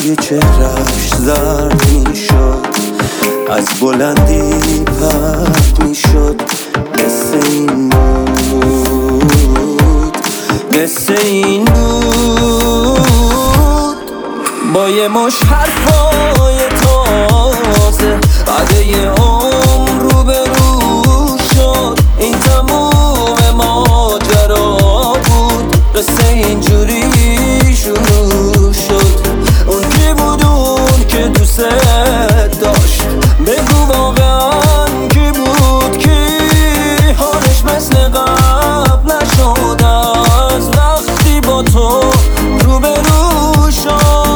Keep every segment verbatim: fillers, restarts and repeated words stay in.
موهای چهرش زرد میشد، از بلندی پرد میشد. قصه این بود، قصه این بود. با یه مش حرفای تازه بعد یه عمر رو به رو شد. این تموم ماجرا بود، قصه اینجوری شروع شد. اون کی بود اون که دوست داشت؟ بگو واقعا کی بود؟ کی حالش مثل قبل نشد از وقتی با تو رو به رو شد؟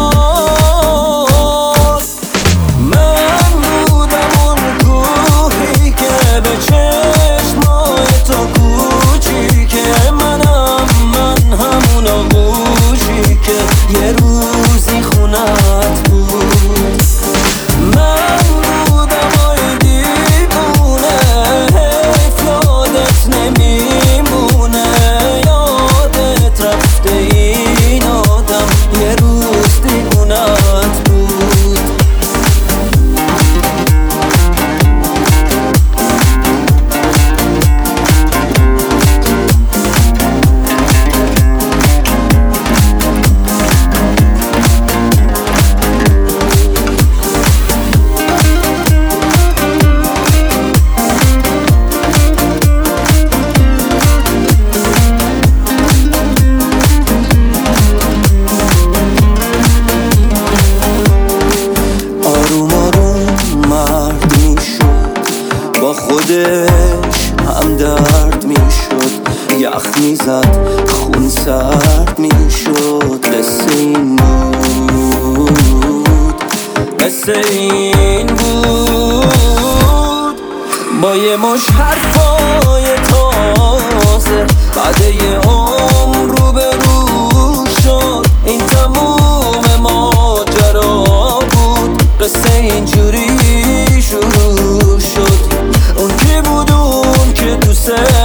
من بودم اون کوهی که به چشمای تو کوچیکه، منم من همون آغوشی که یه روزی خونت بود. من بودم آی دیوونه، حیف یادت نمیمونه. یادت رفته این آدم یه روز دیوونت بود. آروم آروم مرد میشد، با خودش هم درد میشد. یخ میزد خون سرد میشد. قصه این بود، قصه این بود. با یه مش حرفای تازه بعد یه عمر رو به رو شد. این تموم ماجرا بود، قصه اینجوری شروع شد. اون کی بود اون که دوست